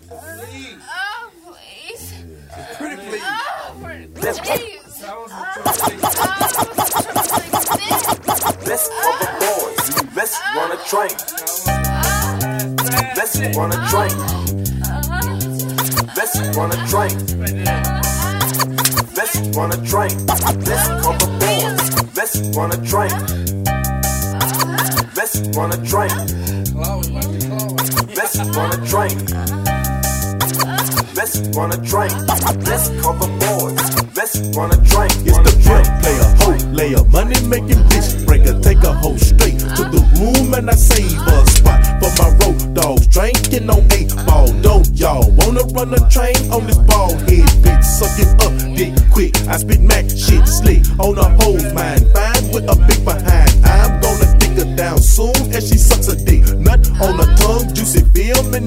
Please. Oh, please. Pretty please. Oh, pretty please. Let's pump the boys. Let's run a train. Let's run a train. Let's run a train. Let's run a train. Let's pump the boys. Let's run a train. Let's run a train. Let's run a train. Let's run a train. Let's pump the boys. Let's run a train. It's the drink player, hoe layer, money making bitch breaker. Take a hoe straight to the room and I save a spot for my road dogs. Drinking on 8 ball. Don't y'all wanna run a train on this bald head bitch? Suck it up, dick quick. I spit Mac shit slick on a hose mine. Fine with a big behind. I'm gonna dig her down soon as she sucks a dick. Nut on her tongue, juicy film and